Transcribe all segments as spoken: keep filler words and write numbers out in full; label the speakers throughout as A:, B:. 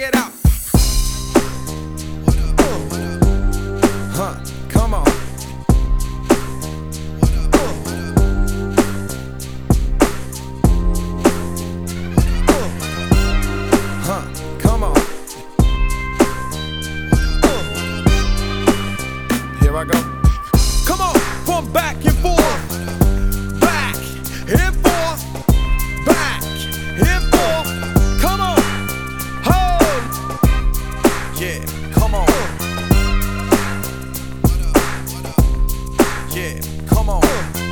A: it out. Huh, come on. Huh, come on. Here I go. Come on, from back and forth, back and forth, back and forth. Come on, hold. Yeah, come on. Yeah, come on.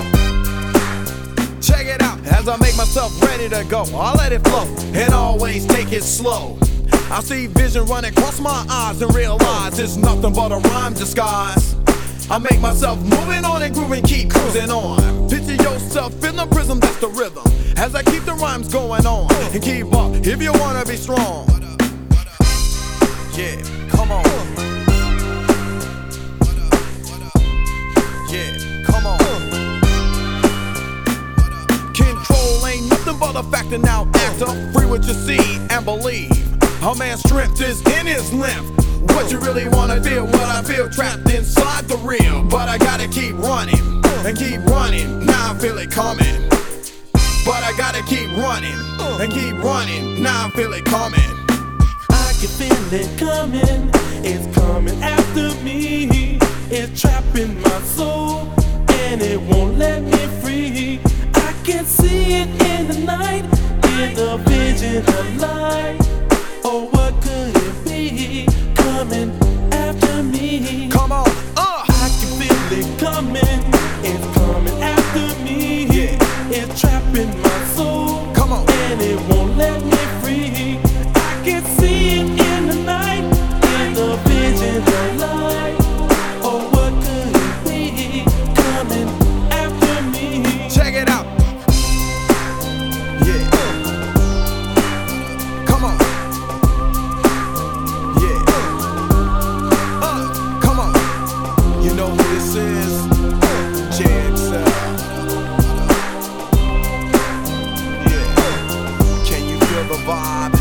A: Check it out. As I make myself ready to go, I let it flow and always take it slow. I see vision running across my eyes and realize it's nothing but a rhyme disguise. I make myself moving on and grooving, keep cruising on. Picture yourself in the prism, that's the rhythm. As I keep the rhymes going on and keep up if you wanna be strong. Yeah, come on. Yeah, come on. Control ain't nothing but a factor now. Act up, free what you see and believe. A man's strength is in his length. What you really wanna feel, what I feel trapped inside the real. But I gotta keep running and keep running. Now I feel it coming. But I gotta keep running and keep running. Now I feel it coming.
B: I can feel it coming. It's coming after me. It's trapping my soul and it won't let me free. I can see it in the night, in the vision of light. Oh, what could it be? Coming after me.
A: Come on, uh.
B: I can feel it coming. It's coming after me.
A: Yeah.
B: It's trapping my soul.
A: Come on.
B: And it won't let me free. I can see it in the night, in the vision of light. Oh, what could it be? Coming after me.
A: Check it out. Yeah. Come on. You know who this is? Jigsaw. Yeah. Can you feel the vibe?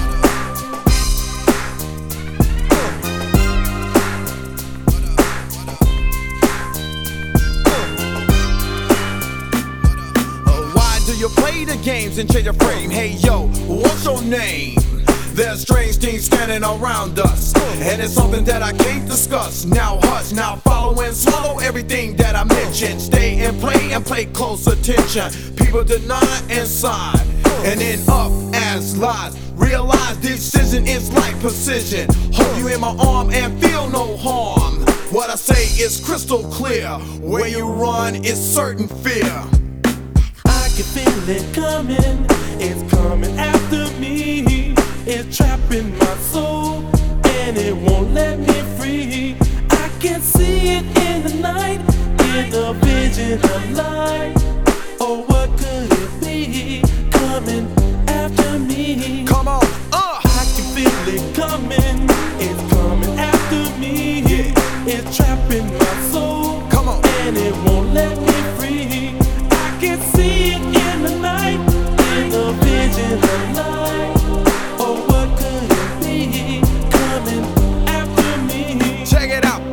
A: Uh, why do you play the games and change your frame? Hey yo, what's your name? There's strange things standing around us, and it's something that I can't discuss. Now hush, now follow and swallow everything that I mentioned. Stay and play and pay close attention. People deny inside and end up as lies. Realize decision is like precision. Hold you in my arm and feel no harm. What I say is crystal clear. Where you run is certain fear.
B: I can feel it coming. It's coming after me. It's trapping my soul and it won't let me free. I can see it in the night, in the vision of light. Oh, what could it be? Coming after me.
A: Come on, uh.
B: I can feel it coming. It's coming after me.
A: Yeah.
B: It's trapping my soul.
A: Come on.
B: And it won't let me free. I can see it in the night, in the vision of light. Oh, what could it be? Coming after me.
A: Check it out.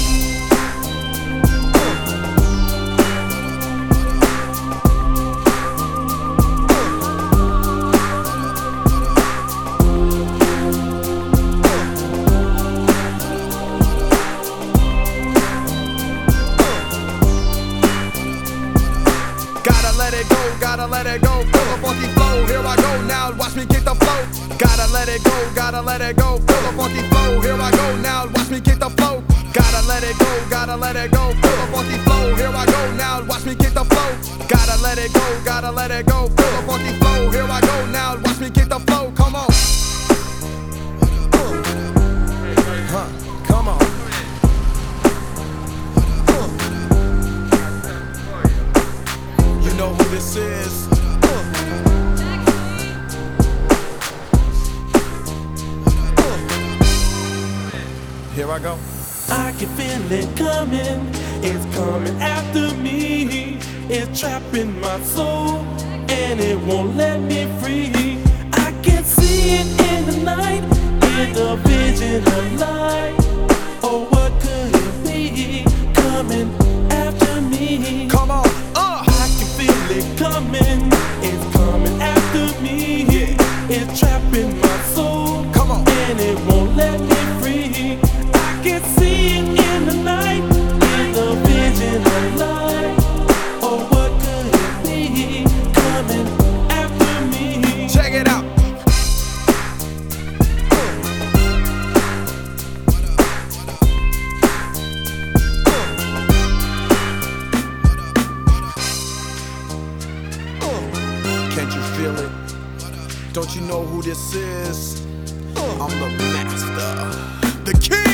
A: Gotta let it go, gotta let it go. Feel the funky flow, here I go now. Watch me kick the flow. Gotta let it go, gotta let it go. Feel the funky flow, here I go now. Watch me kick the flow. Gotta let it go, gotta let it go. Feel the funky flow, here I go now. Watch me kick the flow. Gotta let it go, gotta let it go. Feel the funky flow, here I go now. Watch me kick the flow. Come on. Huh, come on. You know who this is? Here I go.
B: I can feel it coming. It's coming after me. It's trapping my soul and it won't let me free. I can see it in the night, in in a vision of light. Oh, what could it be coming after me?
A: Come on, uh.
B: I can feel it coming. It's coming after me.
A: Yeah.
B: It's trapping my soul.
A: Come on.
B: And it won't let me free. I can see it in the night, in the vision of light. Oh, what could it be coming after me?
A: Check it out. Can't you feel it? Don't you know who this is? I'm the master, the king.